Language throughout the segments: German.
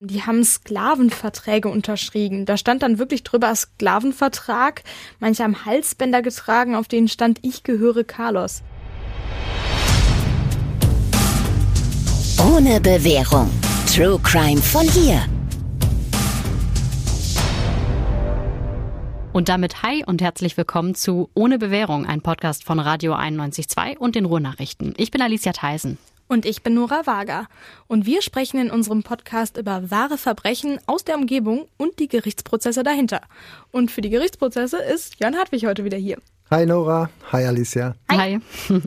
Die haben Sklavenverträge unterschrieben. Da stand dann wirklich drüber Sklavenvertrag. Manche haben Halsbänder getragen, auf denen stand, ich gehöre Carlos. Ohne Bewährung. True Crime von hier. Und damit hi und herzlich willkommen zu Ohne Bewährung, ein Podcast von Radio 91.2 und den Ruhrnachrichten. Ich bin Alicia Theisen. Und ich bin Nora Wager. Und wir sprechen in unserem Podcast über wahre Verbrechen aus der Umgebung und die Gerichtsprozesse dahinter. Und für die Gerichtsprozesse ist Jörn Hartwig heute wieder hier. Hi Nora, hi Alicia. Hi.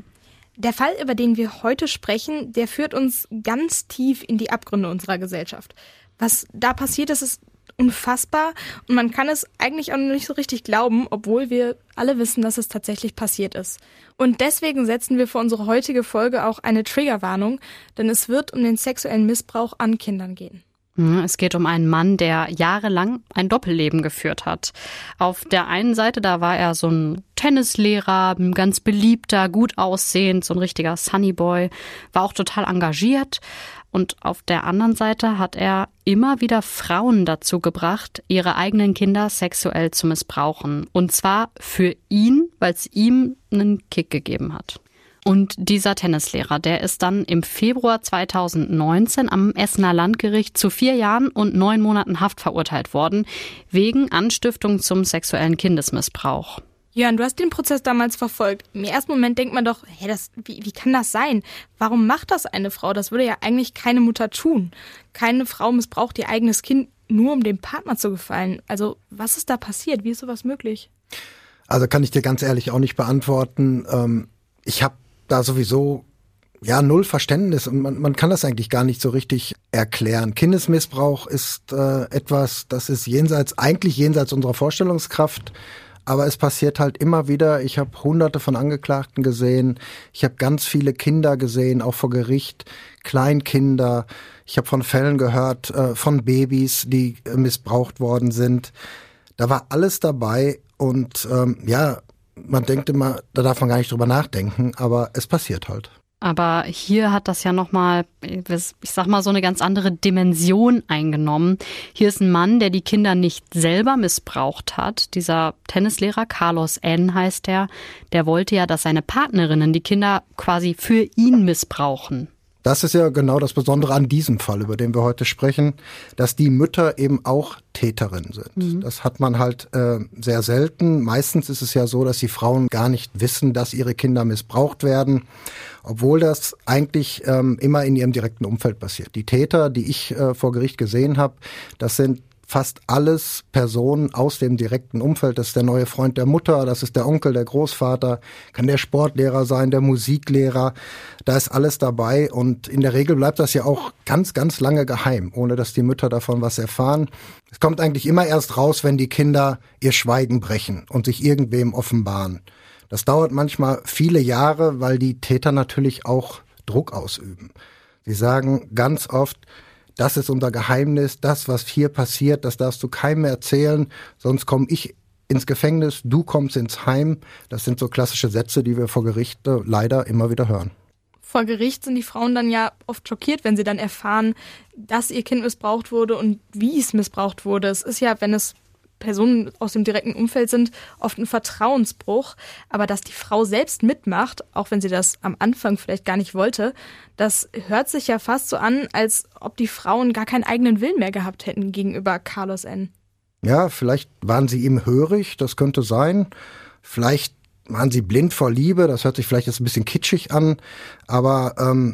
Der Fall, über den wir heute sprechen, der führt uns ganz tief in die Abgründe unserer Gesellschaft. Was da passiert ist, ist unfassbar und man kann es eigentlich auch noch nicht so richtig glauben, obwohl wir alle wissen, dass es tatsächlich passiert ist. Und deswegen setzen wir für unsere heutige Folge auch eine Triggerwarnung, denn es wird um den sexuellen Missbrauch an Kindern gehen. Es geht um einen Mann, der jahrelang ein Doppelleben geführt hat. Auf der einen Seite, da war er so ein Tennislehrer, ein ganz beliebter, gut aussehend, so ein richtiger Sunnyboy, war auch total engagiert. Und auf der anderen Seite hat er immer wieder Frauen dazu gebracht, ihre eigenen Kinder sexuell zu missbrauchen. Und zwar für ihn, weil es ihm einen Kick gegeben hat. Und dieser Tennislehrer, der ist dann im Februar 2019 am Essener Landgericht zu 4 Jahren und 9 Monaten Haft verurteilt worden, wegen Anstiftung zum sexuellen Kindesmissbrauch. Jörn, du hast den Prozess damals verfolgt. Im ersten Moment denkt man doch, wie kann das sein? Warum macht das eine Frau? Das würde ja eigentlich keine Mutter tun. Keine Frau missbraucht ihr eigenes Kind nur, um dem Partner zu gefallen. Also, was ist da passiert? Wie ist sowas möglich? Also kann ich dir ganz ehrlich auch nicht beantworten. Ich habe da sowieso null Verständnis und man kann das eigentlich gar nicht so richtig erklären. Kindesmissbrauch ist etwas, das ist jenseits unserer Vorstellungskraft. Aber es passiert halt immer wieder. Ich habe Hunderte von Angeklagten gesehen. Ich habe ganz viele Kinder gesehen, auch vor Gericht, Kleinkinder. Ich habe von Fällen gehört, von Babys, die missbraucht worden sind. Da war alles dabei und man denkt immer, da darf man gar nicht drüber nachdenken, aber es passiert halt. Aber hier hat das ja nochmal, ich sag mal, so eine ganz andere Dimension eingenommen. Hier ist ein Mann, der die Kinder nicht selber missbraucht hat. Dieser Tennislehrer, Carlos N. heißt der wollte ja, dass seine Partnerinnen die Kinder quasi für ihn missbrauchen. Das ist ja genau das Besondere an diesem Fall, über den wir heute sprechen, dass die Mütter eben auch Täterinnen sind. Das hat man halt sehr selten. Meistens ist es ja so, dass die Frauen gar nicht wissen, dass ihre Kinder missbraucht werden, obwohl das eigentlich immer in ihrem direkten Umfeld passiert. Die Täter, die ich vor Gericht gesehen habe, das sind fast alles Personen aus dem direkten Umfeld. Das ist der neue Freund der Mutter, das ist der Onkel, der Großvater, kann der Sportlehrer sein, der Musiklehrer. Da ist alles dabei und in der Regel bleibt das ja auch ganz, ganz lange geheim, ohne dass die Mütter davon was erfahren. Es kommt eigentlich immer erst raus, wenn die Kinder ihr Schweigen brechen und sich irgendwem offenbaren. Das dauert manchmal viele Jahre, weil die Täter natürlich auch Druck ausüben. Sie sagen ganz oft, das ist unser Geheimnis, das, was hier passiert, das darfst du keinem mehr erzählen, sonst komme ich ins Gefängnis, du kommst ins Heim. Das sind so klassische Sätze, die wir vor Gericht leider immer wieder hören. Vor Gericht sind die Frauen dann ja oft schockiert, wenn sie dann erfahren, dass ihr Kind missbraucht wurde und wie es missbraucht wurde. Es ist ja, wenn es Personen aus dem direkten Umfeld sind, oft ein Vertrauensbruch. Aber dass die Frau selbst mitmacht, auch wenn sie das am Anfang vielleicht gar nicht wollte, das hört sich ja fast so an, als ob die Frauen gar keinen eigenen Willen mehr gehabt hätten gegenüber Carlos N. Ja, vielleicht waren sie ihm hörig, das könnte sein. Vielleicht waren sie blind vor Liebe, das hört sich vielleicht jetzt ein bisschen kitschig an. Aber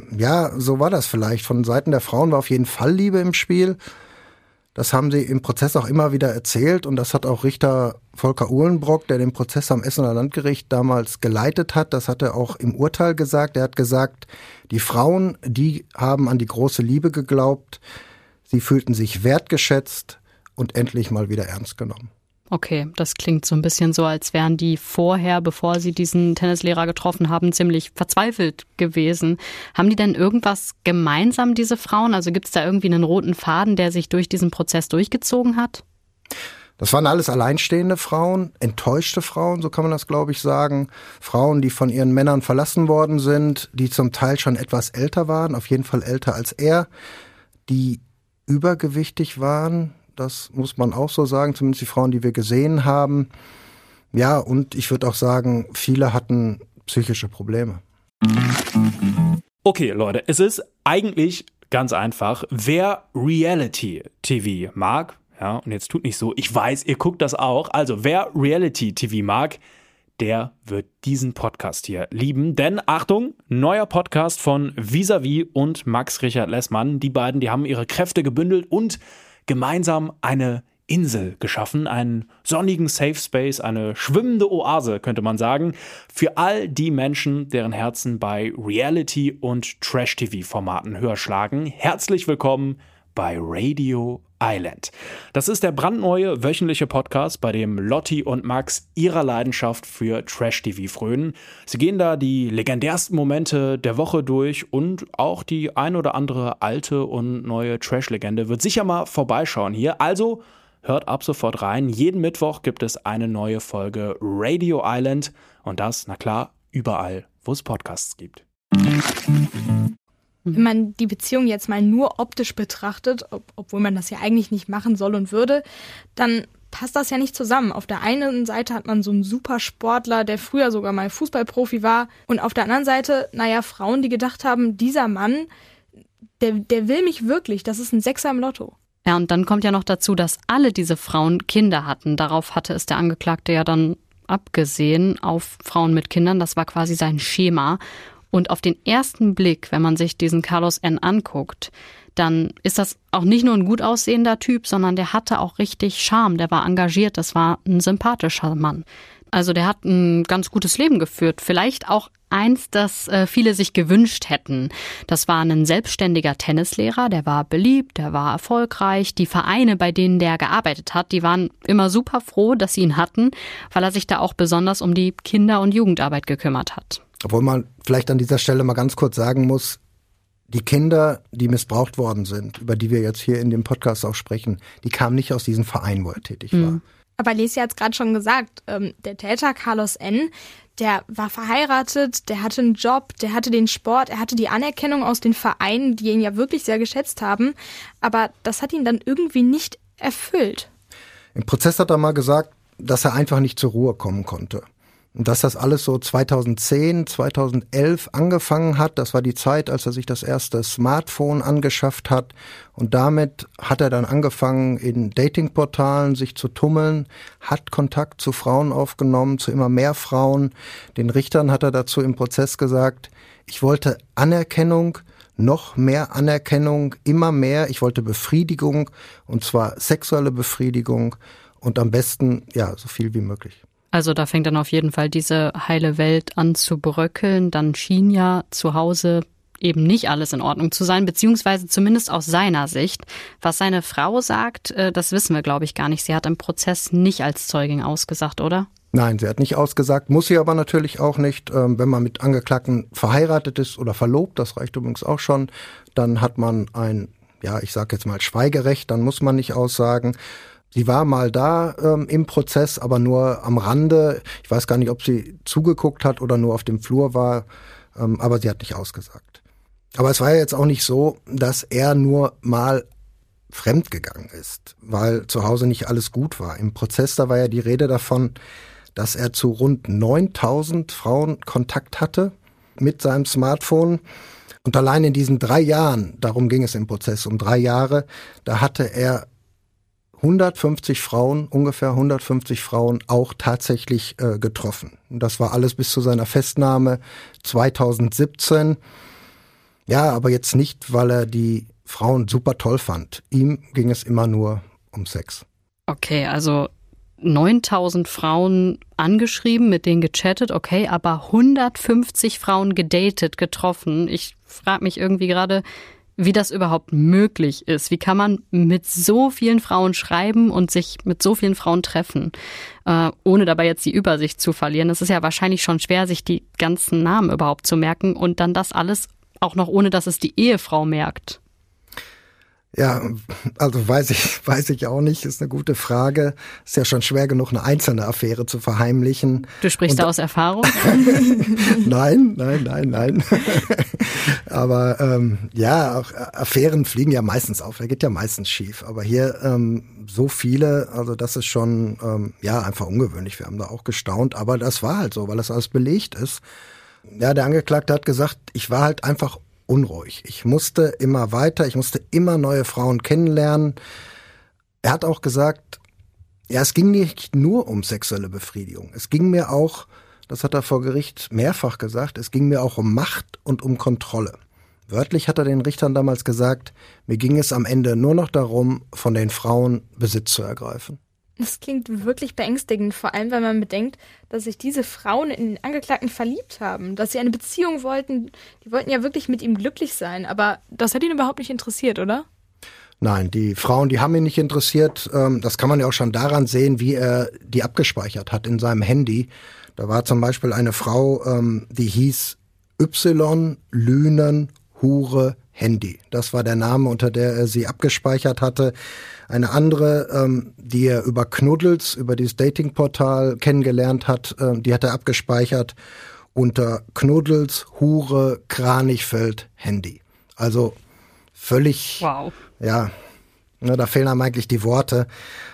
so war das vielleicht. Von Seiten der Frauen war auf jeden Fall Liebe im Spiel. Das haben sie im Prozess auch immer wieder erzählt und das hat auch Richter Volker Uhlenbrock, der den Prozess am Essener Landgericht damals geleitet hat, das hat er auch im Urteil gesagt. Er hat gesagt, die Frauen, die haben an die große Liebe geglaubt, sie fühlten sich wertgeschätzt und endlich mal wieder ernst genommen. Okay, das klingt so ein bisschen so, als wären die vorher, bevor sie diesen Tennislehrer getroffen haben, ziemlich verzweifelt gewesen. Haben die denn irgendwas gemeinsam, diese Frauen? Also gibt es da irgendwie einen roten Faden, der sich durch diesen Prozess durchgezogen hat? Das waren alles alleinstehende Frauen, enttäuschte Frauen, so kann man das, glaube ich, sagen. Frauen, die von ihren Männern verlassen worden sind, die zum Teil schon etwas älter waren, auf jeden Fall älter als er, die übergewichtig waren. Das muss man auch so sagen, zumindest die Frauen, die wir gesehen haben. Ja, und ich würde auch sagen, viele hatten psychische Probleme. Okay, Leute, es ist eigentlich ganz einfach. Wer Reality-TV mag, ja, und jetzt tut nicht so, ich weiß, ihr guckt das auch, also wer Reality-TV mag, der wird diesen Podcast hier lieben. Denn, Achtung, neuer Podcast von Vis-a-vis und Max Richard Lessmann. Die beiden, die haben ihre Kräfte gebündelt und gemeinsam eine Insel geschaffen, einen sonnigen Safe Space, eine schwimmende Oase, könnte man sagen, für all die Menschen, deren Herzen bei Reality- und Trash-TV-Formaten höher schlagen. Herzlich willkommen bei Radio Island. Das ist der brandneue wöchentliche Podcast, bei dem Lotti und Max ihrer Leidenschaft für Trash-TV frönen. Sie gehen da die legendärsten Momente der Woche durch und auch die ein oder andere alte und neue Trash-Legende wird sicher mal vorbeischauen hier. Also hört ab sofort rein. Jeden Mittwoch gibt es eine neue Folge Radio Island und das, na klar, überall, wo es Podcasts gibt. Wenn man die Beziehung jetzt mal nur optisch betrachtet, obwohl man das ja eigentlich nicht machen soll und würde, dann passt das ja nicht zusammen. Auf der einen Seite hat man so einen Supersportler, der früher sogar mal Fußballprofi war, und auf der anderen Seite, Frauen, die gedacht haben, dieser Mann, der will mich wirklich, das ist ein Sechser im Lotto. Ja, und dann kommt ja noch dazu, dass alle diese Frauen Kinder hatten. Darauf hatte es der Angeklagte ja dann abgesehen, auf Frauen mit Kindern. Das war quasi sein Schema. Und auf den ersten Blick, wenn man sich diesen Carlos N. anguckt, dann ist das auch nicht nur ein gut aussehender Typ, sondern der hatte auch richtig Charme. Der war engagiert, das war ein sympathischer Mann. Also der hat ein ganz gutes Leben geführt. Vielleicht auch eins, das viele sich gewünscht hätten. Das war ein selbstständiger Tennislehrer, der war beliebt, der war erfolgreich. Die Vereine, bei denen der gearbeitet hat, die waren immer super froh, dass sie ihn hatten, weil er sich da auch besonders um die Kinder- und Jugendarbeit gekümmert hat. Obwohl man vielleicht an dieser Stelle mal ganz kurz sagen muss, die Kinder, die missbraucht worden sind, über die wir jetzt hier in dem Podcast auch sprechen, die kamen nicht aus diesem Verein, wo er tätig war. Aber Lesi hat es gerade schon gesagt, der Täter Carlos N., der war verheiratet, der hatte einen Job, der hatte den Sport, er hatte die Anerkennung aus den Vereinen, die ihn ja wirklich sehr geschätzt haben, aber das hat ihn dann irgendwie nicht erfüllt. Im Prozess hat er mal gesagt, dass er einfach nicht zur Ruhe kommen konnte. Und dass das alles so 2010, 2011 angefangen hat, das war die Zeit, als er sich das erste Smartphone angeschafft hat. Und damit hat er dann angefangen, in Datingportalen sich zu tummeln, hat Kontakt zu Frauen aufgenommen, zu immer mehr Frauen. Den Richtern hat er dazu im Prozess gesagt, ich wollte Anerkennung, noch mehr Anerkennung, immer mehr. Ich wollte Befriedigung, und zwar sexuelle Befriedigung und am besten, so viel wie möglich. Also da fängt dann auf jeden Fall diese heile Welt an zu bröckeln. Dann schien ja zu Hause eben nicht alles in Ordnung zu sein, beziehungsweise zumindest aus seiner Sicht. Was seine Frau sagt, das wissen wir, glaube ich, gar nicht. Sie hat im Prozess nicht als Zeugin ausgesagt, oder? Nein, sie hat nicht ausgesagt, muss sie aber natürlich auch nicht. Wenn man mit Angeklagten verheiratet ist oder verlobt, das reicht übrigens auch schon, dann hat man ein, ich sage jetzt mal Schweigerecht, dann muss man nicht aussagen. Sie war mal da im Prozess, aber nur am Rande. Ich weiß gar nicht, ob sie zugeguckt hat oder nur auf dem Flur war, aber sie hat nicht ausgesagt. Aber es war ja jetzt auch nicht so, dass er nur mal fremdgegangen ist, weil zu Hause nicht alles gut war. Im Prozess, da war ja die Rede davon, dass er zu rund 9.000 Frauen Kontakt hatte mit seinem Smartphone. Und allein in diesen 3 Jahren, darum ging es im Prozess, um 3 Jahre, da hatte er ungefähr 150 Frauen auch tatsächlich getroffen. Und das war alles bis zu seiner Festnahme 2017. Ja, aber jetzt nicht, weil er die Frauen super toll fand. Ihm ging es immer nur um Sex. Okay, also 9.000 Frauen angeschrieben, mit denen gechattet, okay, aber 150 Frauen gedatet, getroffen. Ich frage mich irgendwie gerade, wie das überhaupt möglich ist. Wie kann man mit so vielen Frauen schreiben und sich mit so vielen Frauen treffen, ohne dabei jetzt die Übersicht zu verlieren? Es ist ja wahrscheinlich schon schwer, sich die ganzen Namen überhaupt zu merken und dann das alles auch noch ohne, dass es die Ehefrau merkt. Ja, also weiß ich auch nicht, ist eine gute Frage. Ist ja schon schwer genug, eine einzelne Affäre zu verheimlichen. Du sprichst da aus Erfahrung? Nein. Aber ja, auch Affären fliegen ja meistens auf, da geht ja meistens schief. Aber hier so viele, also das ist schon einfach ungewöhnlich. Wir haben da auch gestaunt, aber das war halt so, weil das alles belegt ist. Ja, der Angeklagte hat gesagt, ich war halt einfach unruhig. Ich musste immer weiter, ich musste immer neue Frauen kennenlernen. Er hat auch gesagt, ja, es ging nicht nur um sexuelle Befriedigung. Es ging mir auch, das hat er vor Gericht mehrfach gesagt, es ging mir auch um Macht und um Kontrolle. Wörtlich hat er den Richtern damals gesagt, mir ging es am Ende nur noch darum, von den Frauen Besitz zu ergreifen. Das klingt wirklich beängstigend, vor allem, wenn man bedenkt, dass sich diese Frauen in den Angeklagten verliebt haben, dass sie eine Beziehung wollten. Die wollten ja wirklich mit ihm glücklich sein, aber das hat ihn überhaupt nicht interessiert, oder? Nein, die Frauen, die haben ihn nicht interessiert. Das kann man ja auch schon daran sehen, wie er die abgespeichert hat in seinem Handy. Da war zum Beispiel eine Frau, die hieß Y, Lünen, Hure, Handy. Das war der Name, unter der er sie abgespeichert hatte. Eine andere, die er über Knuddels, über dieses Datingportal kennengelernt hat, die hat er abgespeichert unter Knuddels, Hure, Kranichfeld, Handy. Also völlig, wow. Ja, ne, da fehlen einem eigentlich die Worte.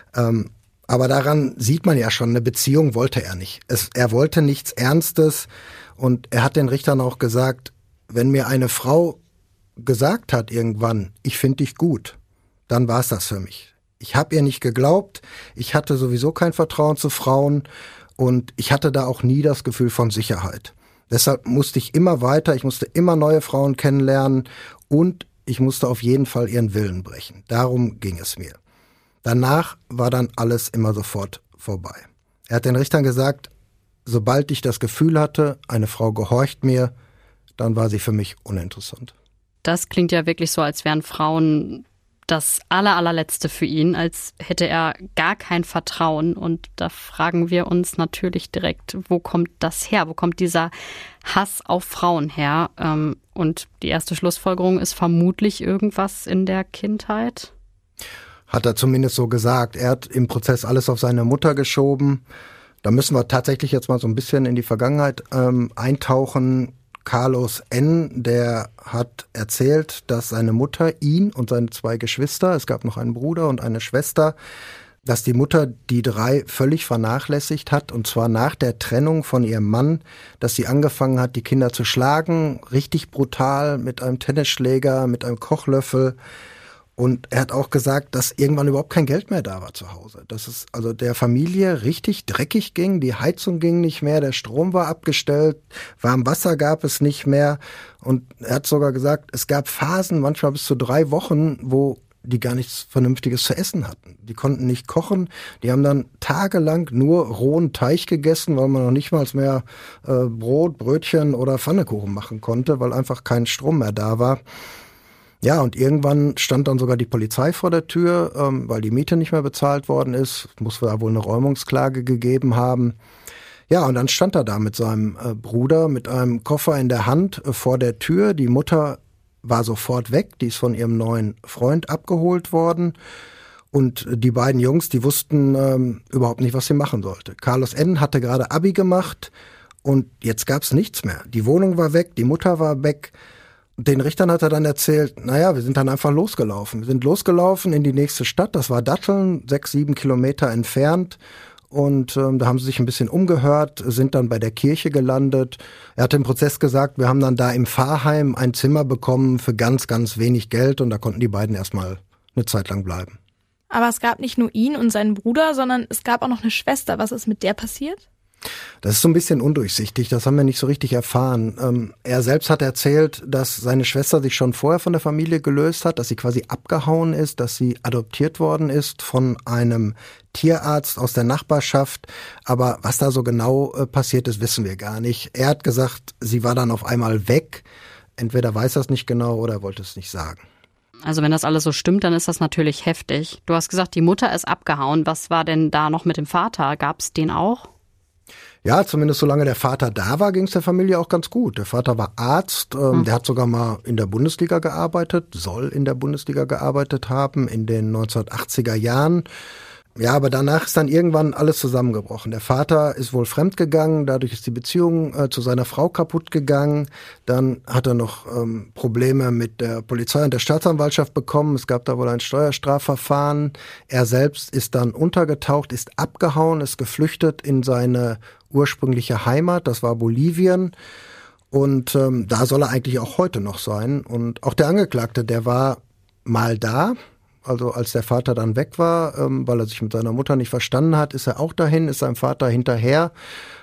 Aber daran sieht man ja schon, eine Beziehung wollte er nicht. Er wollte nichts Ernstes und er hat den Richtern auch gesagt, wenn mir eine Frau gesagt hat irgendwann, ich finde dich gut, dann war es das für mich. Ich habe ihr nicht geglaubt, ich hatte sowieso kein Vertrauen zu Frauen und ich hatte da auch nie das Gefühl von Sicherheit. Deshalb musste ich immer weiter, ich musste immer neue Frauen kennenlernen und ich musste auf jeden Fall ihren Willen brechen. Darum ging es mir. Danach war dann alles immer sofort vorbei. Er hat den Richtern gesagt, sobald ich das Gefühl hatte, eine Frau gehorcht mir, dann war sie für mich uninteressant. Das klingt ja wirklich so, als wären Frauen das allerletzte für ihn, als hätte er gar kein Vertrauen. Und da fragen wir uns natürlich direkt, wo kommt das her? Wo kommt dieser Hass auf Frauen her? Und die erste Schlussfolgerung ist vermutlich irgendwas in der Kindheit. Hat er zumindest so gesagt. Er hat im Prozess alles auf seine Mutter geschoben. Da müssen wir tatsächlich jetzt mal so ein bisschen in die Vergangenheit eintauchen. Carlos N., der hat erzählt, dass seine Mutter ihn und seine 2 Geschwister, es gab noch einen Bruder und eine Schwester, dass die Mutter die 3 völlig vernachlässigt hat, und zwar nach der Trennung von ihrem Mann, dass sie angefangen hat, die Kinder zu schlagen, richtig brutal, mit einem Tennisschläger, mit einem Kochlöffel. Und er hat auch gesagt, dass irgendwann überhaupt kein Geld mehr da war zu Hause. Dass es also der Familie richtig dreckig ging, die Heizung ging nicht mehr, der Strom war abgestellt, warm Wasser gab es nicht mehr. Und er hat sogar gesagt, es gab Phasen, manchmal bis zu 3 Wochen, wo die gar nichts Vernünftiges zu essen hatten. Die konnten nicht kochen, die haben dann tagelang nur rohen Teig gegessen, weil man noch nicht mal mehr Brot, Brötchen oder Pfannekuchen machen konnte, weil einfach kein Strom mehr da war. Ja, und irgendwann stand dann sogar die Polizei vor der Tür, weil die Miete nicht mehr bezahlt worden ist. Muss da wohl eine Räumungsklage gegeben haben. Ja, und dann stand er da mit seinem Bruder mit einem Koffer in der Hand vor der Tür. Die Mutter war sofort weg, die ist von ihrem neuen Freund abgeholt worden. Und die beiden Jungs, die wussten überhaupt nicht, was sie machen sollte. Carlos N. hatte gerade Abi gemacht und jetzt gab's nichts mehr. Die Wohnung war weg, die Mutter war weg. Den Richtern hat er dann erzählt, naja, wir sind dann einfach losgelaufen. Wir sind losgelaufen in die nächste Stadt, das war Datteln, 6-7 Kilometer entfernt. Und da haben sie sich ein bisschen umgehört, sind dann bei der Kirche gelandet. Er hat im Prozess gesagt, wir haben dann da im Pfarrheim ein Zimmer bekommen für ganz, ganz wenig Geld. Und da konnten die beiden erstmal eine Zeit lang bleiben. Aber es gab nicht nur ihn und seinen Bruder, sondern es gab auch noch eine Schwester. Was ist mit der passiert? Das ist so ein bisschen undurchsichtig, das haben wir nicht so richtig erfahren. Er selbst hat erzählt, dass seine Schwester sich schon vorher von der Familie gelöst hat, dass sie quasi abgehauen ist, dass sie adoptiert worden ist von einem Tierarzt aus der Nachbarschaft. Aber was da so genau passiert ist, wissen wir gar nicht. Er hat gesagt, sie war dann auf einmal weg. Entweder weiß er es nicht genau oder er wollte es nicht sagen. Also wenn das alles so stimmt, dann ist das natürlich heftig. Du hast gesagt, die Mutter ist abgehauen. Was war denn da noch mit dem Vater? Gab es den auch? Ja, zumindest solange der Vater da war, ging es der Familie auch ganz gut. Der Vater war Arzt, der hat sogar mal in der Bundesliga gearbeitet, soll in der Bundesliga gearbeitet haben in den 1980er Jahren. Ja, aber danach ist dann irgendwann alles zusammengebrochen. Der Vater ist wohl fremdgegangen, dadurch ist die Beziehung zu seiner Frau kaputt gegangen. Dann hat er noch Probleme mit der Polizei und der Staatsanwaltschaft bekommen. Es gab da wohl ein Steuerstrafverfahren. Er selbst ist dann untergetaucht, ist abgehauen, ist geflüchtet in seine ursprüngliche Heimat, das war Bolivien. Und da soll er eigentlich auch heute noch sein. Und auch der Angeklagte, der war mal da. Also als der Vater dann weg war, weil er sich mit seiner Mutter nicht verstanden hat, ist er auch dahin, ist seinem Vater hinterher,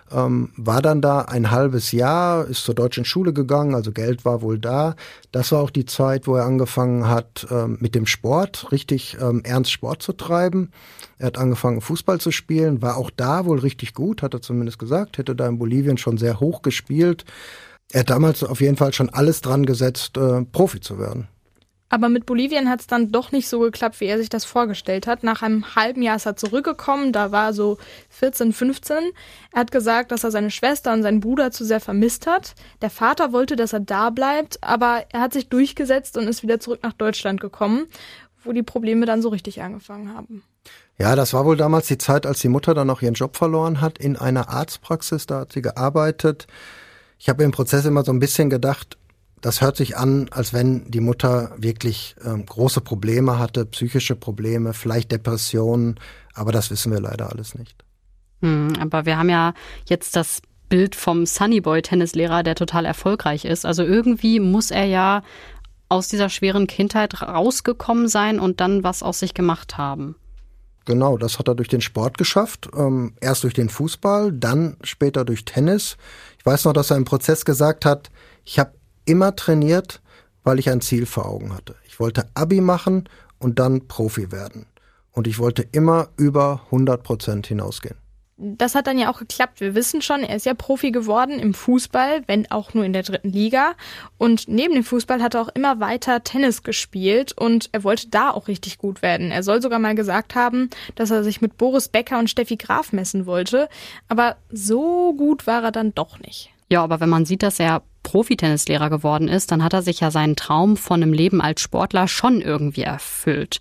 war dann da ein halbes Jahr, ist zur deutschen Schule gegangen, also Geld war wohl da. Das war auch die Zeit, wo er angefangen hat mit dem Sport, richtig ernst Sport zu treiben. Er hat angefangen Fußball zu spielen, war auch da wohl richtig gut, hat er zumindest gesagt, hätte da in Bolivien schon sehr hoch gespielt. Er hat damals auf jeden Fall schon alles dran gesetzt, Profi zu werden. Aber mit Bolivien hat es dann doch nicht so geklappt, wie er sich das vorgestellt hat. Nach einem halben Jahr ist er zurückgekommen, da war er so 14, 15. Er hat gesagt, dass er seine Schwester und seinen Bruder zu sehr vermisst hat. Der Vater wollte, dass er da bleibt, aber er hat sich durchgesetzt und ist wieder zurück nach Deutschland gekommen, wo die Probleme dann so richtig angefangen haben. Ja, das war wohl damals die Zeit, als die Mutter dann auch ihren Job verloren hat in einer Arztpraxis, da hat sie gearbeitet. Ich habe im Prozess immer so ein bisschen gedacht, das hört sich an, als wenn die Mutter wirklich große Probleme hatte, psychische Probleme, vielleicht Depressionen, aber das wissen wir leider alles nicht. Aber wir haben ja jetzt das Bild vom Sunnyboy-Tennislehrer, der total erfolgreich ist. Also irgendwie muss er ja aus dieser schweren Kindheit rausgekommen sein und dann was aus sich gemacht haben. Genau, das hat er durch den Sport geschafft. Erst durch den Fußball, dann später durch Tennis. Ich weiß noch, dass er im Prozess gesagt hat, ich habe immer trainiert, weil ich ein Ziel vor Augen hatte. Ich wollte Abi machen und dann Profi werden. Und ich wollte immer über 100% hinausgehen. Das hat dann ja auch geklappt. Wir wissen schon, er ist ja Profi geworden im Fußball, wenn auch nur in der 3. Liga. Und neben dem Fußball hat er auch immer weiter Tennis gespielt und er wollte da auch richtig gut werden. Er soll sogar mal gesagt haben, dass er sich mit Boris Becker und Steffi Graf messen wollte. Aber so gut war er dann doch nicht. Ja, aber wenn man sieht, dass er Profi-Tennislehrer geworden ist, dann hat er sich ja seinen Traum von einem Leben als Sportler schon irgendwie erfüllt.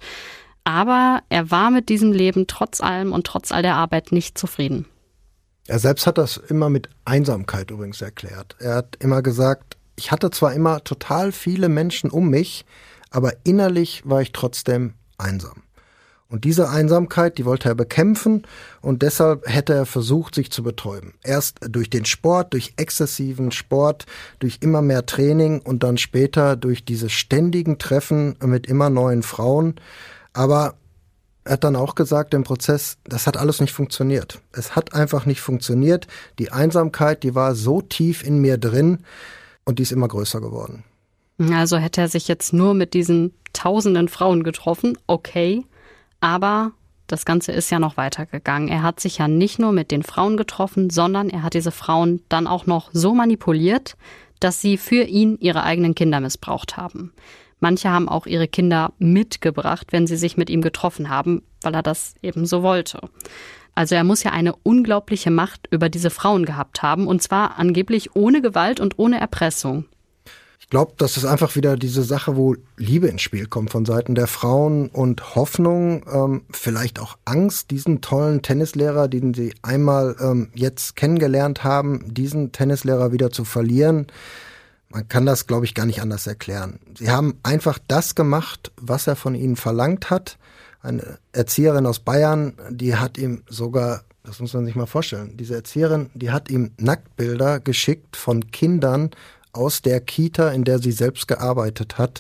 Aber er war mit diesem Leben trotz allem und trotz all der Arbeit nicht zufrieden. Er selbst hat das immer mit Einsamkeit übrigens erklärt. Er hat immer gesagt, ich hatte zwar immer total viele Menschen um mich, aber innerlich war ich trotzdem einsam. Und diese Einsamkeit, die wollte er bekämpfen und deshalb hätte er versucht, sich zu betäuben. Erst durch den Sport, durch exzessiven Sport, durch immer mehr Training und dann später durch diese ständigen Treffen mit immer neuen Frauen. Aber er hat dann auch gesagt im Prozess, das hat alles nicht funktioniert. Es hat einfach nicht funktioniert. Die Einsamkeit, die war so tief in mir drin und die ist immer größer geworden. Also hätte er sich jetzt nur mit diesen tausenden Frauen getroffen, okay. Aber das Ganze ist ja noch weitergegangen. Er hat sich ja nicht nur mit den Frauen getroffen, sondern er hat diese Frauen dann auch noch so manipuliert, dass sie für ihn ihre eigenen Kinder missbraucht haben. Manche haben auch ihre Kinder mitgebracht, wenn sie sich mit ihm getroffen haben, weil er das eben so wollte. Also er muss ja eine unglaubliche Macht über diese Frauen gehabt haben, und zwar angeblich ohne Gewalt und ohne Erpressung. Ich glaube, das ist einfach wieder diese Sache, wo Liebe ins Spiel kommt von Seiten der Frauen und Hoffnung, vielleicht auch Angst, diesen tollen Tennislehrer, den sie einmal jetzt kennengelernt haben, diesen Tennislehrer wieder zu verlieren. Man kann das, glaube ich, gar nicht anders erklären. Sie haben einfach das gemacht, was er von ihnen verlangt hat. Eine Erzieherin aus Bayern, die hat ihm sogar, das muss man sich mal vorstellen, diese Erzieherin, die hat ihm Nacktbilder geschickt von Kindern aus der Kita, in der sie selbst gearbeitet hat.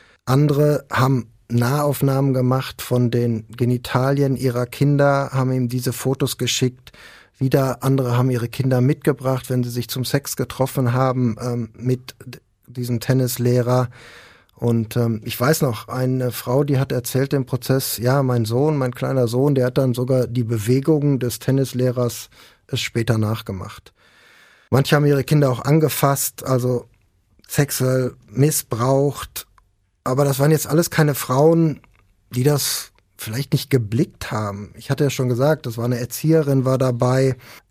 Andere haben Nahaufnahmen gemacht von den Genitalien ihrer Kinder, haben ihm diese Fotos geschickt. Wieder andere haben ihre Kinder mitgebracht, wenn sie sich zum Sex getroffen haben mit diesem Tennislehrer. Und ich weiß noch, eine Frau, die hat erzählt im Prozess, ja, mein kleiner Sohn, der hat dann sogar die Bewegungen des Tennislehrers später nachgemacht. Manche haben ihre Kinder auch angefasst, also sexuell missbraucht. Aber das waren jetzt alles keine Frauen, die das vielleicht nicht geblickt haben. Ich hatte ja schon gesagt, das war eine Erzieherin, war dabei.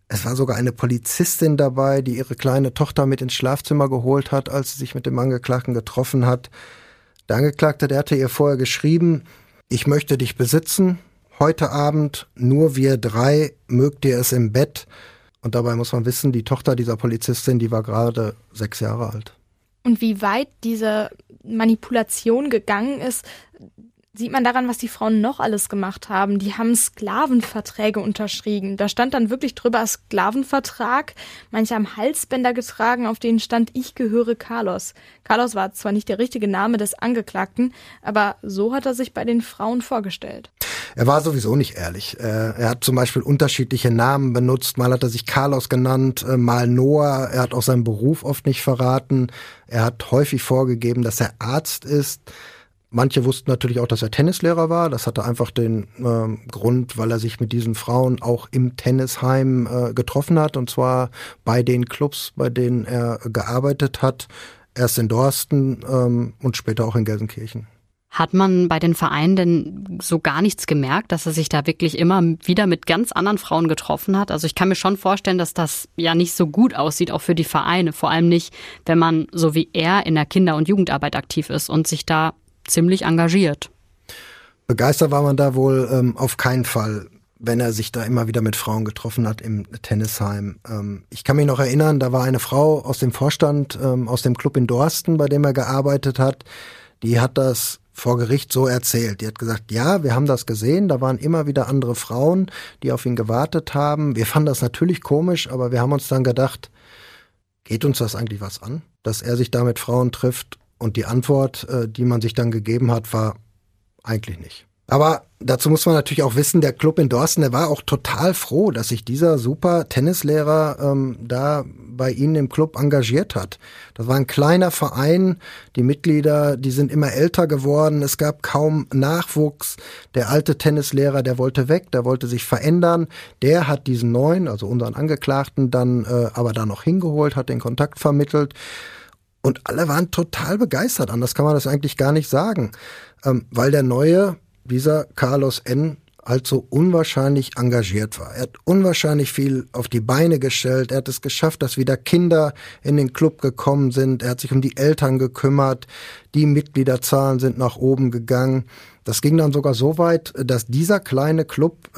Es war sogar eine Polizistin dabei, die ihre kleine Tochter mit ins Schlafzimmer geholt hat, als sie sich mit dem Angeklagten getroffen hat. Der Angeklagte, der hatte ihr vorher geschrieben, ich möchte dich besitzen, heute Abend, nur wir 3, mögt ihr es im Bett. Und dabei muss man wissen, die Tochter dieser Polizistin, die war gerade 6 Jahre alt. Und wie weit diese Manipulation gegangen ist, sieht man daran, was die Frauen noch alles gemacht haben. Die haben Sklavenverträge unterschrieben. Da stand dann wirklich drüber Sklavenvertrag. Manche haben Halsbänder getragen, auf denen stand, ich gehöre Carlos. Carlos war zwar nicht der richtige Name des Angeklagten, aber so hat er sich bei den Frauen vorgestellt. Er war sowieso nicht ehrlich. Er hat zum Beispiel unterschiedliche Namen benutzt. Mal hat er sich Carlos genannt, mal Noah. Er hat auch seinen Beruf oft nicht verraten. Er hat häufig vorgegeben, dass er Arzt ist. Manche wussten natürlich auch, dass er Tennislehrer war. Das hatte einfach den Grund, weil er sich mit diesen Frauen auch im Tennisheim getroffen hat. Und zwar bei den Clubs, bei denen er gearbeitet hat. Erst in Dorsten und später auch in Gelsenkirchen. Hat man bei den Vereinen denn so gar nichts gemerkt, dass er sich da wirklich immer wieder mit ganz anderen Frauen getroffen hat? Also ich kann mir schon vorstellen, dass das ja nicht so gut aussieht, auch für die Vereine. Vor allem nicht, wenn man so wie er in der Kinder- und Jugendarbeit aktiv ist und sich da ziemlich engagiert. Begeistert war man da wohl auf keinen Fall, wenn er sich da immer wieder mit Frauen getroffen hat im Tennisheim. Ich kann mich noch erinnern, da war eine Frau aus dem Vorstand, aus dem Club in Dorsten, bei dem er gearbeitet hat, die hat das vor Gericht so erzählt. Die hat gesagt, ja, wir haben das gesehen, da waren immer wieder andere Frauen, die auf ihn gewartet haben. Wir fanden das natürlich komisch, aber wir haben uns dann gedacht, geht uns das eigentlich was an, dass er sich da mit Frauen trifft? Und die Antwort, die man sich dann gegeben hat, war eigentlich nicht. Aber dazu muss man natürlich auch wissen, der Club in Dorsten, der war auch total froh, dass sich dieser super Tennislehrer da bei ihnen im Club engagiert hat. Das war ein kleiner Verein, die Mitglieder, die sind immer älter geworden, es gab kaum Nachwuchs. Der alte Tennislehrer, der wollte weg, der wollte sich verändern. Der hat diesen neuen, also unseren Angeklagten, dann aber da noch hingeholt, hat den Kontakt vermittelt. Und alle waren total begeistert, anders kann man das eigentlich gar nicht sagen, weil der Neue, dieser Carlos N., halt so unwahrscheinlich engagiert war. Er hat unwahrscheinlich viel auf die Beine gestellt, er hat es geschafft, dass wieder Kinder in den Club gekommen sind, er hat sich um die Eltern gekümmert, die Mitgliederzahlen sind nach oben gegangen. Das ging dann sogar so weit, dass dieser kleine Club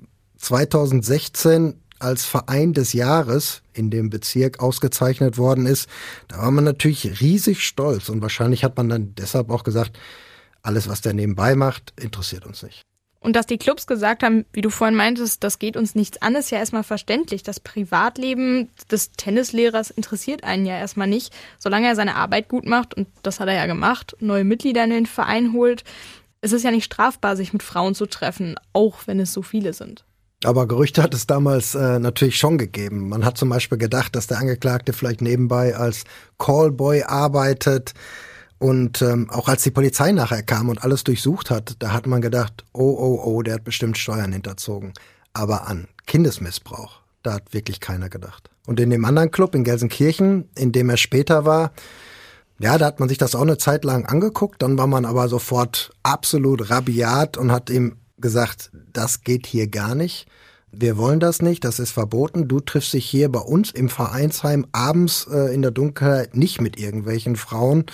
2016 als Verein des Jahres in dem Bezirk ausgezeichnet worden ist. Da war man natürlich riesig stolz und wahrscheinlich hat man dann deshalb auch gesagt, alles, was der nebenbei macht, interessiert uns nicht. Und dass die Clubs gesagt haben, wie du vorhin meintest, das geht uns nichts an, ist ja erstmal verständlich. Das Privatleben des Tennislehrers interessiert einen ja erstmal nicht, solange er seine Arbeit gut macht, und das hat er ja gemacht, neue Mitglieder in den Verein holt. Es ist ja nicht strafbar, sich mit Frauen zu treffen, auch wenn es so viele sind. Aber Gerüchte hat es damals natürlich schon gegeben. Man hat zum Beispiel gedacht, dass der Angeklagte vielleicht nebenbei als Callboy arbeitet. Und auch als die Polizei nachher kam und alles durchsucht hat, da hat man gedacht, oh, der hat bestimmt Steuern hinterzogen. Aber an Kindesmissbrauch, da hat wirklich keiner gedacht. Und in dem anderen Club in Gelsenkirchen, in dem er später war, ja, da hat man sich das auch eine Zeit lang angeguckt. Dann war man aber sofort absolut rabiat und hat ihm gesagt, das geht hier gar nicht. Wir wollen das nicht, das ist verboten. Du triffst dich hier bei uns im Vereinsheim abends in der Dunkelheit nicht mit irgendwelchen Frauen.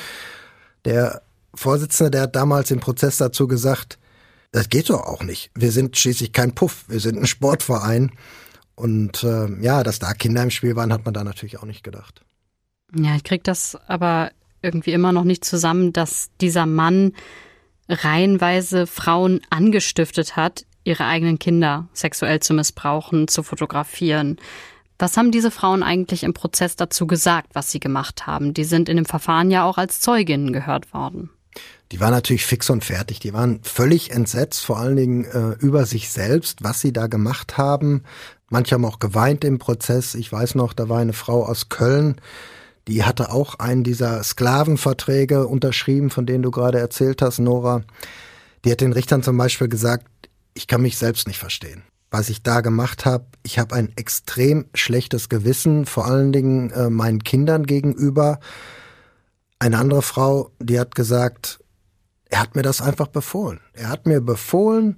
Der Vorsitzende, der hat damals im Prozess dazu gesagt, das geht doch auch nicht. Wir sind schließlich kein Puff, wir sind ein Sportverein. Und dass da Kinder im Spiel waren, hat man da natürlich auch nicht gedacht. Ja, ich krieg das aber irgendwie immer noch nicht zusammen, dass dieser Mann reihenweise Frauen angestiftet hat, ihre eigenen Kinder sexuell zu missbrauchen, zu fotografieren. Was haben diese Frauen eigentlich im Prozess dazu gesagt, was sie gemacht haben? Die sind in dem Verfahren ja auch als Zeuginnen gehört worden. Die waren natürlich fix und fertig. Die waren völlig entsetzt, vor allen Dingen über sich selbst, was sie da gemacht haben. Manche haben auch geweint im Prozess. Ich weiß noch, da war eine Frau aus Köln, die hatte auch einen dieser Sklavenverträge unterschrieben, von denen du gerade erzählt hast, Nora. Die hat den Richtern zum Beispiel gesagt, ich kann mich selbst nicht verstehen. Was ich da gemacht habe, ich habe ein extrem schlechtes Gewissen, vor allen Dingen meinen Kindern gegenüber. Eine andere Frau, die hat gesagt, er hat mir das einfach befohlen. Er hat mir befohlen,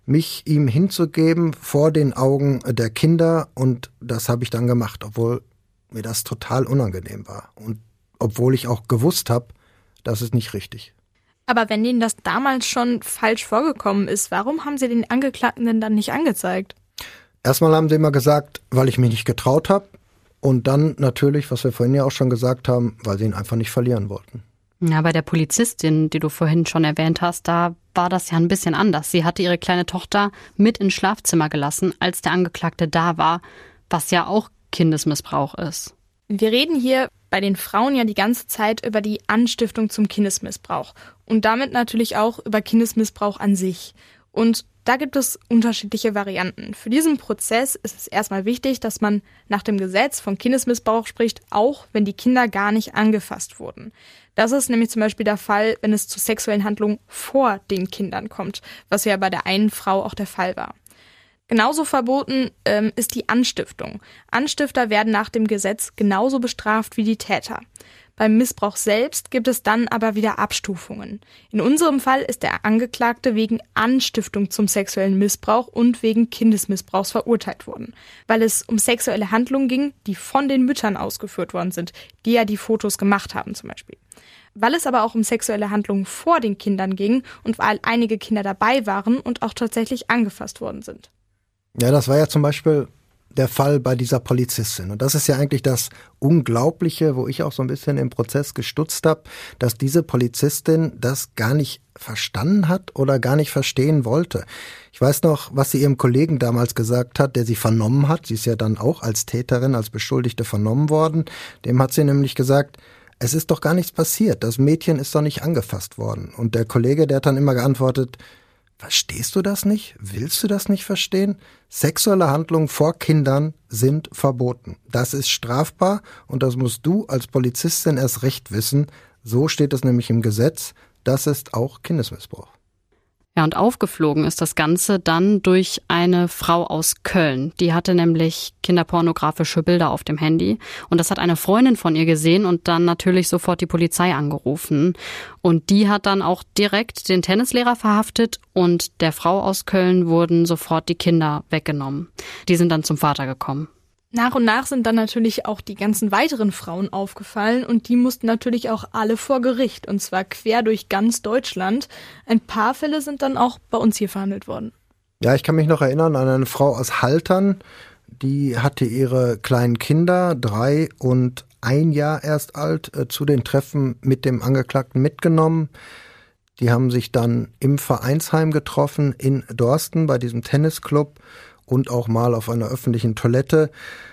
mich ihm hinzugeben vor den Augen der Kinder, und das habe ich dann gemacht, obwohl mir das total unangenehm war und obwohl ich auch gewusst habe, das ist nicht richtig. Aber wenn Ihnen das damals schon falsch vorgekommen ist, warum haben Sie den Angeklagten denn dann nicht angezeigt? Erstmal haben sie immer gesagt, weil ich mich nicht getraut habe, und dann natürlich, was wir vorhin ja auch schon gesagt haben, weil sie ihn einfach nicht verlieren wollten. Ja, bei der Polizistin, die du vorhin schon erwähnt hast, da war das ja ein bisschen anders. Sie hatte ihre kleine Tochter mit ins Schlafzimmer gelassen, als der Angeklagte da war, was ja auch Kindesmissbrauch ist. Wir reden hier bei den Frauen ja die ganze Zeit über die Anstiftung zum Kindesmissbrauch und damit natürlich auch über Kindesmissbrauch an sich. Und da gibt es unterschiedliche Varianten. Für diesen Prozess ist es erstmal wichtig, dass man nach dem Gesetz von Kindesmissbrauch spricht, auch wenn die Kinder gar nicht angefasst wurden. Das ist nämlich zum Beispiel der Fall, wenn es zu sexuellen Handlungen vor den Kindern kommt, was ja bei der einen Frau auch der Fall war. Genauso verboten ist die Anstiftung. Anstifter werden nach dem Gesetz genauso bestraft wie die Täter. Beim Missbrauch selbst gibt es dann aber wieder Abstufungen. In unserem Fall ist der Angeklagte wegen Anstiftung zum sexuellen Missbrauch und wegen Kindesmissbrauchs verurteilt worden, weil es um sexuelle Handlungen ging, die von den Müttern ausgeführt worden sind, die ja die Fotos gemacht haben zum Beispiel. Weil es aber auch um sexuelle Handlungen vor den Kindern ging und weil einige Kinder dabei waren und auch tatsächlich angefasst worden sind. Ja, das war ja zum Beispiel der Fall bei dieser Polizistin. Und das ist ja eigentlich das Unglaubliche, wo ich auch so ein bisschen im Prozess gestutzt habe, dass diese Polizistin das gar nicht verstanden hat oder gar nicht verstehen wollte. Ich weiß noch, was sie ihrem Kollegen damals gesagt hat, der sie vernommen hat. Sie ist ja dann auch als Täterin, als Beschuldigte vernommen worden. Dem hat sie nämlich gesagt, es ist doch gar nichts passiert. Das Mädchen ist doch nicht angefasst worden. Und der Kollege, der hat dann immer geantwortet, verstehst du das nicht? Willst du das nicht verstehen? Sexuelle Handlungen vor Kindern sind verboten. Das ist strafbar und das musst du als Polizistin erst recht wissen. So steht es nämlich im Gesetz. Das ist auch Kindesmissbrauch. Ja, und aufgeflogen ist das Ganze dann durch eine Frau aus Köln. Die hatte nämlich kinderpornografische Bilder auf dem Handy. Und das hat eine Freundin von ihr gesehen und dann natürlich sofort die Polizei angerufen. Und die hat dann auch direkt den Tennislehrer verhaftet und der Frau aus Köln wurden sofort die Kinder weggenommen. Die sind dann zum Vater gekommen. Nach und nach sind dann natürlich auch die ganzen weiteren Frauen aufgefallen und die mussten natürlich auch alle vor Gericht und zwar quer durch ganz Deutschland. Ein paar Fälle sind dann auch bei uns hier verhandelt worden. Ja, ich kann mich noch erinnern an eine Frau aus Haltern, die hatte ihre kleinen Kinder, 3 und 1 Jahr erst alt, zu den Treffen mit dem Angeklagten mitgenommen. Die haben sich dann im Vereinsheim getroffen in Dorsten bei diesem Tennisclub und auch mal auf einer öffentlichen Toilette.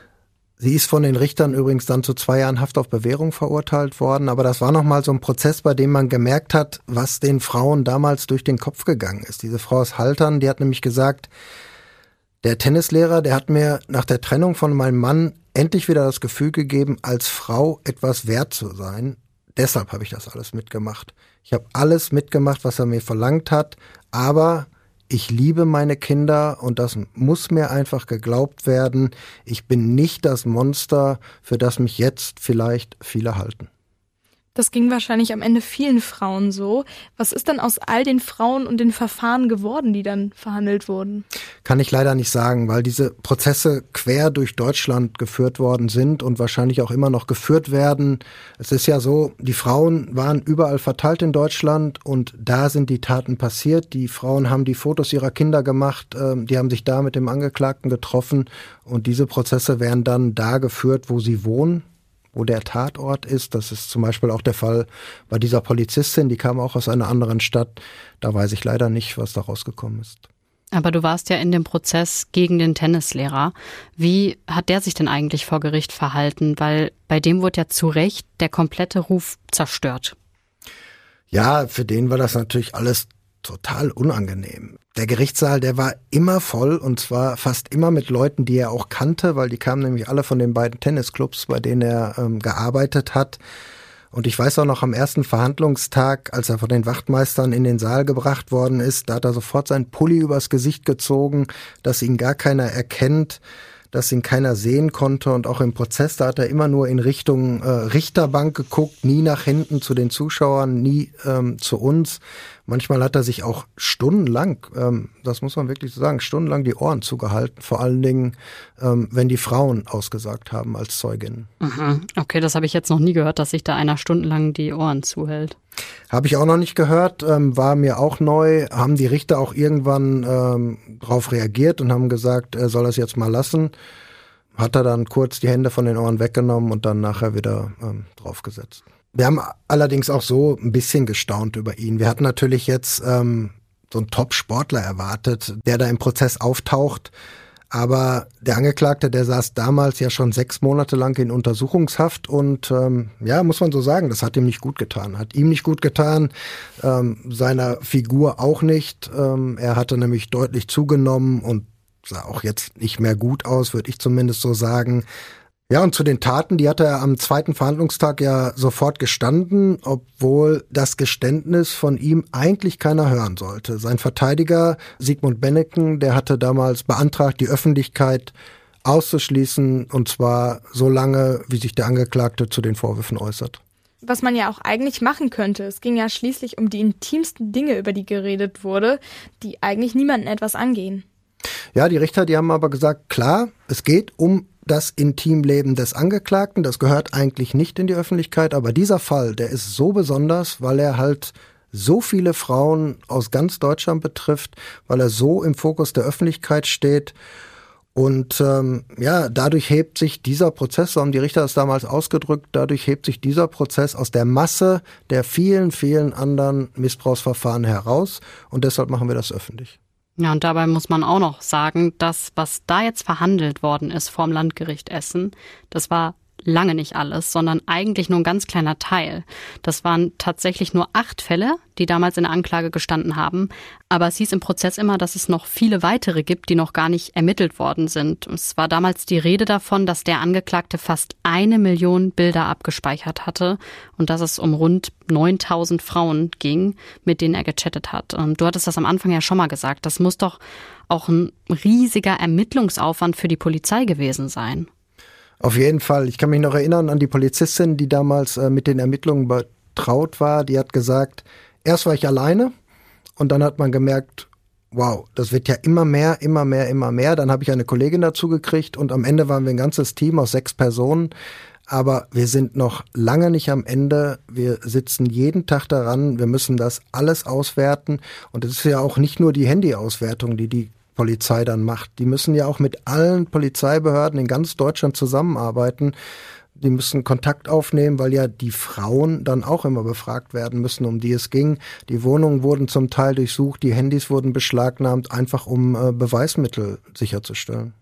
Sie ist von den Richtern übrigens dann zu 2 Jahren Haft auf Bewährung verurteilt worden, aber das war nochmal so ein Prozess, bei dem man gemerkt hat, was den Frauen damals durch den Kopf gegangen ist. Diese Frau aus Haltern, die hat nämlich gesagt, der Tennislehrer, der hat mir nach der Trennung von meinem Mann endlich wieder das Gefühl gegeben, als Frau etwas wert zu sein. Deshalb habe ich das alles mitgemacht. Ich habe alles mitgemacht, was er mir verlangt hat, aber ich liebe meine Kinder und das muss mir einfach geglaubt werden. Ich bin nicht das Monster, für das mich jetzt vielleicht viele halten. Das ging wahrscheinlich am Ende vielen Frauen so. Was ist dann aus all den Frauen und den Verfahren geworden, die dann verhandelt wurden? Kann ich leider nicht sagen, weil diese Prozesse quer durch Deutschland geführt worden sind und wahrscheinlich auch immer noch geführt werden. Es ist ja so, die Frauen waren überall verteilt in Deutschland und da sind die Taten passiert. Die Frauen haben die Fotos ihrer Kinder gemacht, die haben sich da mit dem Angeklagten getroffen und diese Prozesse werden dann da geführt, wo sie wohnen, wo der Tatort ist. Das ist zum Beispiel auch der Fall bei dieser Polizistin, die kam auch aus einer anderen Stadt. Da weiß ich leider nicht, was da rausgekommen ist. Aber du warst ja in dem Prozess gegen den Tennislehrer. Wie hat der sich denn eigentlich vor Gericht verhalten? Weil bei dem wurde ja zu Recht der komplette Ruf zerstört. Ja, für den war das natürlich alles total unangenehm. Der Gerichtssaal, der war immer voll und zwar fast immer mit Leuten, die er auch kannte, weil die kamen nämlich alle von den beiden Tennisclubs, bei denen er gearbeitet hat. Und ich weiß auch noch am ersten Verhandlungstag, als er von den Wachtmeistern in den Saal gebracht worden ist, da hat er sofort seinen Pulli übers Gesicht gezogen, dass ihn gar keiner erkennt, dass ihn keiner sehen konnte. Und auch im Prozess, da hat er immer nur in Richtung Richterbank geguckt, nie nach hinten zu den Zuschauern, nie zu uns. Manchmal hat er sich auch stundenlang, das muss man wirklich so sagen, stundenlang die Ohren zugehalten. Vor allen Dingen, wenn die Frauen ausgesagt haben als Zeuginnen. Okay, das habe ich jetzt noch nie gehört, dass sich da einer stundenlang die Ohren zuhält. Habe ich auch noch nicht gehört, war mir auch neu. Haben die Richter auch irgendwann darauf reagiert und haben gesagt, er soll das jetzt mal lassen. Hat er dann kurz die Hände von den Ohren weggenommen und dann nachher wieder draufgesetzt. Wir haben allerdings auch so ein bisschen gestaunt über ihn. Wir hatten natürlich jetzt so einen Top-Sportler erwartet, der da im Prozess auftaucht. Aber der Angeklagte, der saß damals ja schon 6 Monate lang in Untersuchungshaft und muss man so sagen, das hat ihm nicht gut getan. Hat ihm nicht gut getan, seiner Figur auch nicht. Er hatte nämlich deutlich zugenommen und sah auch jetzt nicht mehr gut aus, würde ich zumindest so sagen. Ja, und zu den Taten, die hat er am 2. Verhandlungstag ja sofort gestanden, obwohl das Geständnis von ihm eigentlich keiner hören sollte. Sein Verteidiger Sigmund Benneken, der hatte damals beantragt, die Öffentlichkeit auszuschließen, und zwar so lange, wie sich der Angeklagte zu den Vorwürfen äußert. Was man ja auch eigentlich machen könnte. Es ging ja schließlich um die intimsten Dinge, über die geredet wurde, die eigentlich niemanden etwas angehen. Ja, die Richter, die haben aber gesagt, klar, es geht um das Intimleben des Angeklagten, das gehört eigentlich nicht in die Öffentlichkeit, aber dieser Fall, der ist so besonders, weil er halt so viele Frauen aus ganz Deutschland betrifft, weil er so im Fokus der Öffentlichkeit steht. Und dadurch hebt sich dieser Prozess, so haben die Richter das damals ausgedrückt, dadurch hebt sich dieser Prozess aus der Masse der vielen, vielen anderen Missbrauchsverfahren heraus, und deshalb machen wir das öffentlich. Ja, und dabei muss man auch noch sagen, dass was da jetzt verhandelt worden ist vorm Landgericht Essen, das war lange nicht alles, sondern eigentlich nur ein ganz kleiner Teil. Das waren tatsächlich nur 8 Fälle, die damals in der Anklage gestanden haben. Aber es hieß im Prozess immer, dass es noch viele weitere gibt, die noch gar nicht ermittelt worden sind. Es war damals die Rede davon, dass der Angeklagte fast 1 Million Bilder abgespeichert hatte und dass es um rund 9.000 Frauen ging, mit denen er gechattet hat. Und du hattest das am Anfang ja schon mal gesagt. Das muss doch auch ein riesiger Ermittlungsaufwand für die Polizei gewesen sein. Auf jeden Fall. Ich kann mich noch erinnern an die Polizistin, die damals mit den Ermittlungen betraut war. Die hat gesagt, erst war ich alleine und dann hat man gemerkt, wow, das wird ja immer mehr. Dann habe ich eine Kollegin dazu gekriegt und am Ende waren wir ein ganzes Team aus 6 Personen. Aber wir sind noch lange nicht am Ende. Wir sitzen jeden Tag daran. Wir müssen das alles auswerten. Und es ist ja auch nicht nur die Handyauswertung, die Polizei dann macht. Die müssen ja auch mit allen Polizeibehörden in ganz Deutschland zusammenarbeiten. Die müssen Kontakt aufnehmen, weil ja die Frauen dann auch immer befragt werden müssen, um die es ging. Die Wohnungen wurden zum Teil durchsucht, die Handys wurden beschlagnahmt, einfach um Beweismittel sicherzustellen.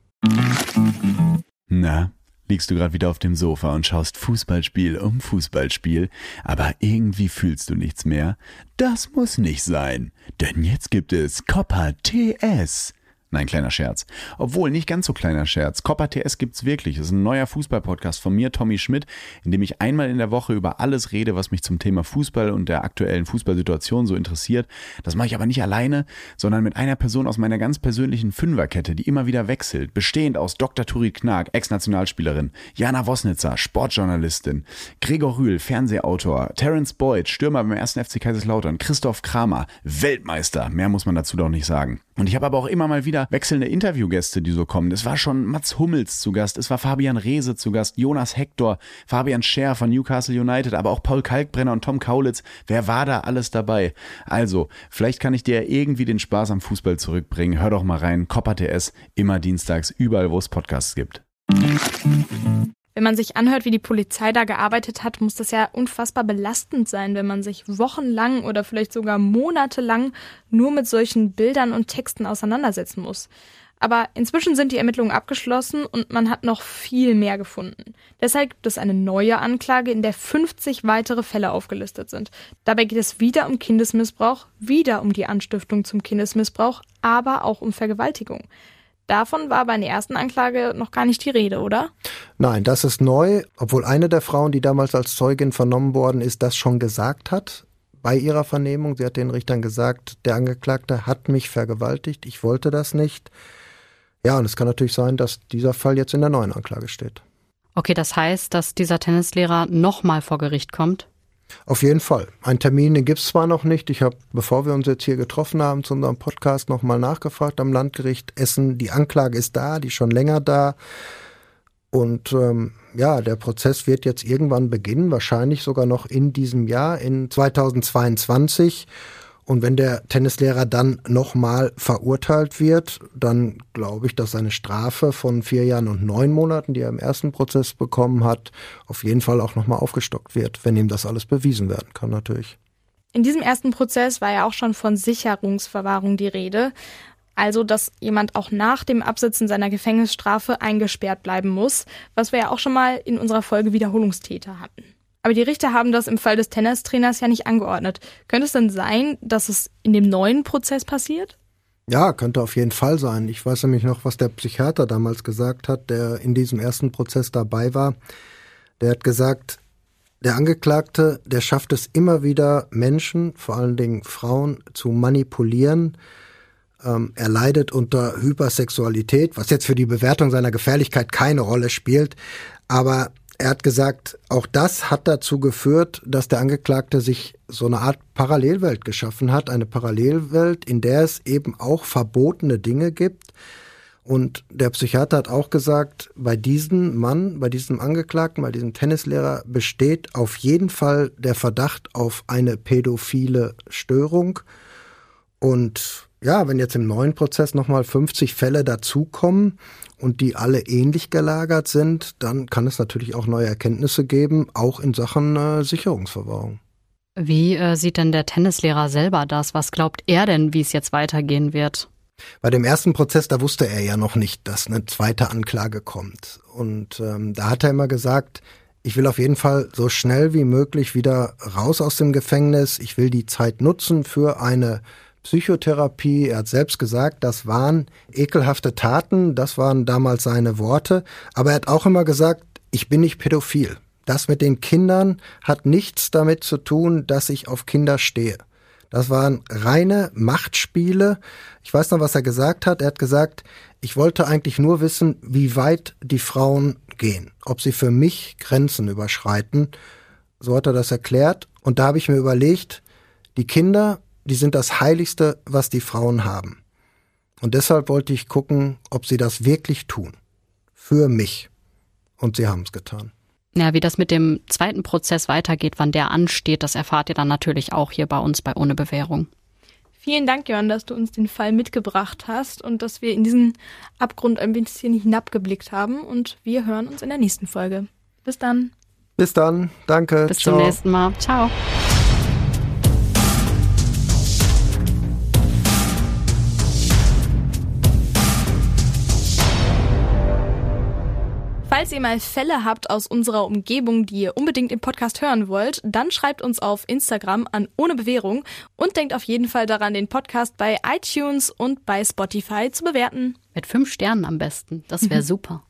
Na, liegst du gerade wieder auf dem Sofa und schaust Fußballspiel um Fußballspiel, aber irgendwie fühlst du nichts mehr? Das muss nicht sein, denn jetzt gibt es Copa TS. Nein, kleiner Scherz. Obwohl, nicht ganz so kleiner Scherz. Copa TS gibt's wirklich. Das ist ein neuer Fußball-Podcast von mir, Tommy Schmidt, in dem ich einmal in der Woche über alles rede, was mich zum Thema Fußball und der aktuellen Fußballsituation so interessiert. Das mache ich aber nicht alleine, sondern mit einer Person aus meiner ganz persönlichen Fünferkette, die immer wieder wechselt. Bestehend aus Dr. Turit Knag, Ex-Nationalspielerin, Jana Wosnitzer, Sportjournalistin, Gregor Rühl, Fernsehautor, Terence Boyd, Stürmer beim 1. FC Kaiserslautern, Christoph Kramer, Weltmeister. Mehr muss man dazu doch nicht sagen. Und ich habe aber auch immer mal wieder wechselnde Interviewgäste, die so kommen. Es war schon Mats Hummels zu Gast, es war Fabian Reese zu Gast, Jonas Hector, Fabian Scher von Newcastle United, aber auch Paul Kalkbrenner und Tom Kaulitz. Wer war da alles dabei? Also, vielleicht kann ich dir irgendwie den Spaß am Fußball zurückbringen. Hör doch mal rein, Copa TS, immer dienstags, überall, wo es Podcasts gibt. Wenn man sich anhört, wie die Polizei da gearbeitet hat, muss das ja unfassbar belastend sein, wenn man sich wochenlang oder vielleicht sogar monatelang nur mit solchen Bildern und Texten auseinandersetzen muss. Aber inzwischen sind die Ermittlungen abgeschlossen und man hat noch viel mehr gefunden. Deshalb gibt es eine neue Anklage, in der 50 weitere Fälle aufgelistet sind. Dabei geht es wieder um Kindesmissbrauch, wieder um die Anstiftung zum Kindesmissbrauch, aber auch um Vergewaltigung. Davon war bei der ersten Anklage noch gar nicht die Rede, oder? Nein, das ist neu, obwohl eine der Frauen, die damals als Zeugin vernommen worden ist, das schon gesagt hat bei ihrer Vernehmung. Sie hat den Richtern gesagt, der Angeklagte hat mich vergewaltigt, ich wollte das nicht. Ja, und es kann natürlich sein, dass dieser Fall jetzt in der neuen Anklage steht. Okay, das heißt, dass dieser Tennislehrer nochmal vor Gericht kommt? Auf jeden Fall. Einen Termin, den gibt es zwar noch nicht. Ich habe, bevor wir uns jetzt hier getroffen haben zu unserem Podcast, nochmal nachgefragt am Landgericht Essen. Die Anklage ist da, die ist schon länger da. Und der Prozess wird jetzt irgendwann beginnen, wahrscheinlich sogar noch in diesem Jahr, in 2022. Und wenn der Tennislehrer dann nochmal verurteilt wird, dann glaube ich, dass seine Strafe von 4 Jahren und 9 Monaten, die er im ersten Prozess bekommen hat, auf jeden Fall auch nochmal aufgestockt wird, wenn ihm das alles bewiesen werden kann natürlich. In diesem ersten Prozess war ja auch schon von Sicherungsverwahrung die Rede. Also, dass jemand auch nach dem Absitzen seiner Gefängnisstrafe eingesperrt bleiben muss, was wir ja auch schon mal in unserer Folge Wiederholungstäter hatten. Aber die Richter haben das im Fall des Tennistrainers ja nicht angeordnet. Könnte es denn sein, dass es in dem neuen Prozess passiert? Ja, könnte auf jeden Fall sein. Ich weiß nämlich noch, was der Psychiater damals gesagt hat, der in diesem ersten Prozess dabei war. Der hat gesagt, der Angeklagte, der schafft es immer wieder, Menschen, vor allen Dingen Frauen, zu manipulieren. Er leidet unter Hypersexualität, was jetzt für die Bewertung seiner Gefährlichkeit keine Rolle spielt. Aber er hat gesagt, auch das hat dazu geführt, dass der Angeklagte sich so eine Art Parallelwelt geschaffen hat. Eine Parallelwelt, in der es eben auch verbotene Dinge gibt. Und der Psychiater hat auch gesagt, bei diesem Mann, bei diesem Angeklagten, bei diesem Tennislehrer besteht auf jeden Fall der Verdacht auf eine pädophile Störung. Und ja, wenn jetzt im neuen Prozess nochmal 50 Fälle dazukommen und die alle ähnlich gelagert sind, dann kann es natürlich auch neue Erkenntnisse geben, auch in Sachen Sicherungsverwahrung. Wie sieht denn der Tennislehrer selber das? Was glaubt er denn, wie es jetzt weitergehen wird? Bei dem ersten Prozess, da wusste er ja noch nicht, dass eine zweite Anklage kommt. Und da hat er immer gesagt, ich will auf jeden Fall so schnell wie möglich wieder raus aus dem Gefängnis. Ich will die Zeit nutzen für eine Psychotherapie. Er hat selbst gesagt, das waren ekelhafte Taten, das waren damals seine Worte. Aber er hat auch immer gesagt, ich bin nicht pädophil. Das mit den Kindern hat nichts damit zu tun, dass ich auf Kinder stehe. Das waren reine Machtspiele. Ich weiß noch, was er gesagt hat. Er hat gesagt, ich wollte eigentlich nur wissen, wie weit die Frauen gehen, ob sie für mich Grenzen überschreiten. So hat er das erklärt. Und da habe ich mir überlegt, die Kinder, die sind das Heiligste, was die Frauen haben. Und deshalb wollte ich gucken, ob sie das wirklich tun. Für mich. Und sie haben es getan. Ja, wie das mit dem zweiten Prozess weitergeht, wann der ansteht, das erfahrt ihr dann natürlich auch hier bei uns bei Ohne Bewährung. Vielen Dank, Jörn, dass du uns den Fall mitgebracht hast und dass wir in diesen Abgrund ein bisschen hinabgeblickt haben. Und wir hören uns in der nächsten Folge. Bis dann. Bis dann. Danke. Bis zum nächsten Mal. Ciao. Falls ihr mal Fälle habt aus unserer Umgebung, die ihr unbedingt im Podcast hören wollt, dann schreibt uns auf Instagram an Ohne Bewährung und denkt auf jeden Fall daran, den Podcast bei iTunes und bei Spotify zu bewerten. Mit 5 Sternen am besten. Das wäre super.